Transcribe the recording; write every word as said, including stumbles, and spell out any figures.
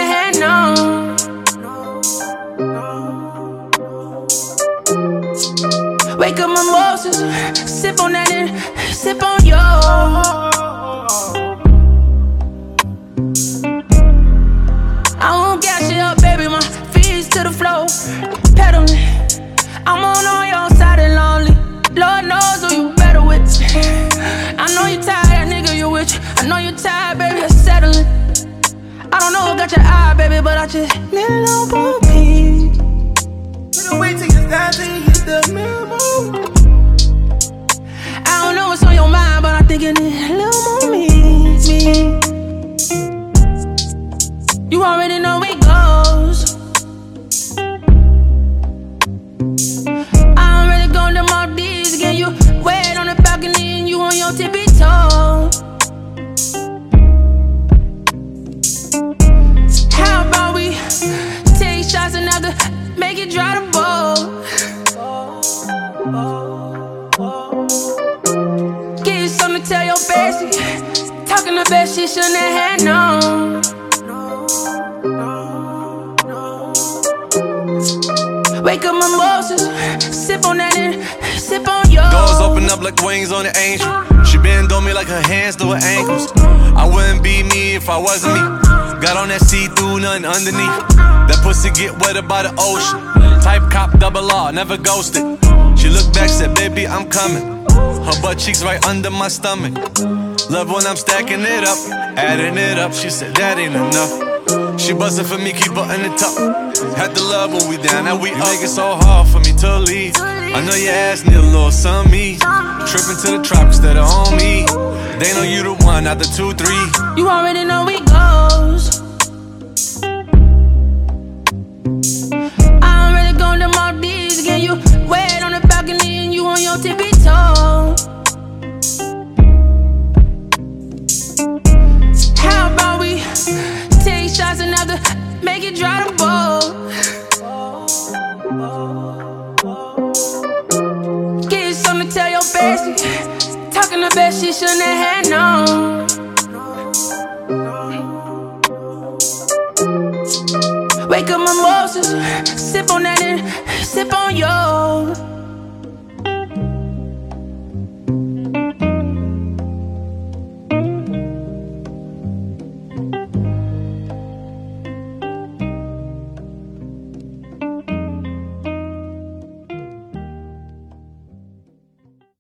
had known. Wake up mimosas, sip on that and sip on yo. I won't gas it up, baby, my feet to the floor, pedaling. I'm on all your side and lonely. Lord knows who you better with. I know you tired, nigga, you with you. I know you tired, baby, you're settling. I don't know what got your eye, baby, but I just need a little more peace. Nigga, wait till you start to hit the memo. I don't know what's on your mind, but I think you need a little more me, me. You already know it goes. I'm ready to go to Maldives again. You wait on the balcony and you on your tippy toe. How about we take shots and after make it dry the bowl? Give you something to tell your bestie. Talking the best she shouldn't have had known. Wake up mimosas, sip on that and sip on yo. Doors open up like wings on an angel. She bend on me like her hands to her ankles. I wouldn't be me if I wasn't me. Got on that see-through, nothing underneath. That pussy get wetter by the ocean. Type cop, double R, never ghosted. She looked back, said, baby, I'm coming. Her butt cheeks right under my stomach. Love when I'm stacking it up, adding it up. She said, that ain't enough. She buzzing for me, keep her in the top. Had to love when we down, now we up. You make it so hard for me to leave. I know your ass need a little some me. Tripping to the tropics that are on me. They know you the one, not the two, three. You already know it goes. I'm ready to go to Maldives again. You wait on the balcony and you on your tippy toe. How about we take shots and after make it dry the bowl? Give you something to tell your bestie. Talking the best she shouldn't have had known. Wake up mimosas, sip on that